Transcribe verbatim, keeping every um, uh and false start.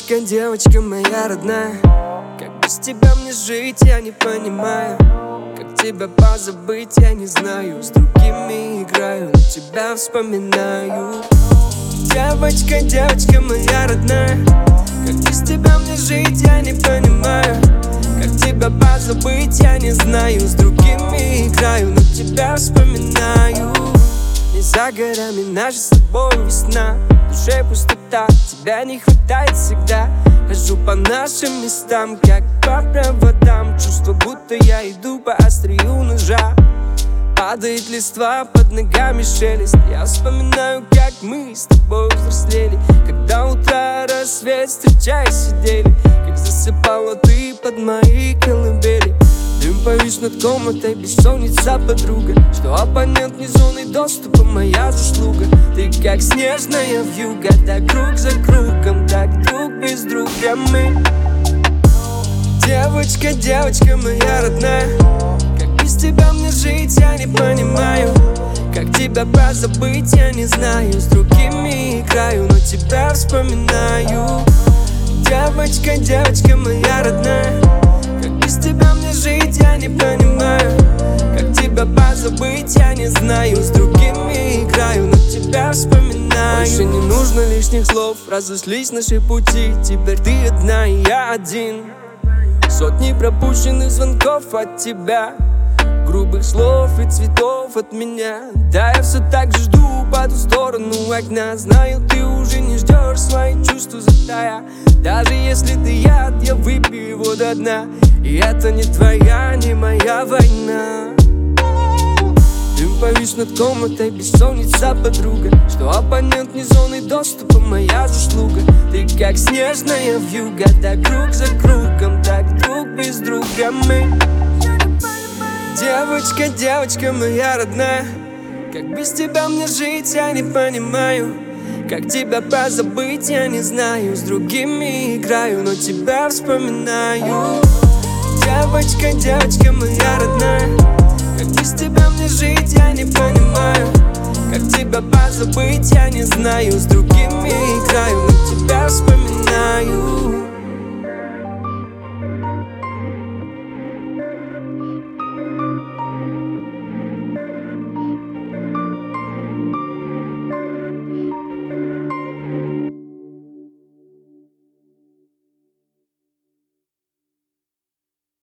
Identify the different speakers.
Speaker 1: Девочка, девочка моя родная, как без тебя мне жить, я не понимаю. Как тебя позабыть, я не знаю. С другими играю, но тебя вспоминаю. Девочка, девочка моя родная, как без тебя мне жить, я не понимаю. Как тебя позабыть, я не знаю. С другими играю, но тебя вспоминаю. Не за горами наша с тобой весна, в душе пустота, тебя не хватает всегда. Хожу по нашим местам, как по проводам. Чувство, будто я иду по острию ножа. Падает листва, под ногами шелест. Я вспоминаю, как мы с тобой взрослели, когда утро, рассвет встречаясь сидели. Как засыпала ты под мои колыбели. Дым повис над комнатой, бессонница подруга. Что абонент не зоной доступа, моя заслуга. Ты как снежная вьюга, так круг за кругом, так друг без друга мы. Девочка, девочка моя родная, как без тебя мне жить, я не понимаю. Как тебя позабыть, я не знаю. С другими играю, но тебя вспоминаю. Девочка, девочка моя родная, как без тебя мне жить, я не понимаю. Как тебя позабыть, я не знаю. С другими играю, но тебя вспоминаю. Больше не нужно лишних слов, разошлись наши пути. Теперь ты одна и я один. Сотни пропущенных звонков от тебя, грубых слов и цветов от меня. Да, я все так же жду по ту сторону окна. Знаю, ты уже не ждешь свои чувства затая. Даже если ты яд, я выпью его до дна. И это не твоя, не моя война. Дым повис над комнатой, бессонница подруга. Что абонент не зоной доступа, моя заслуга. Ты как снежная вьюга, так круг за кругом, так друг без друга мы. Девочка, девочка моя родная, как без тебя мне жить, я не понимаю. Как тебя позабыть, я не знаю. С другими играю, но тебя вспоминаю. Девочка, девочка моя родная, как без тебя мне жить, я не понимаю. Как тебя позабыть, я не знаю. С другими играю, но тебя вспоминаю.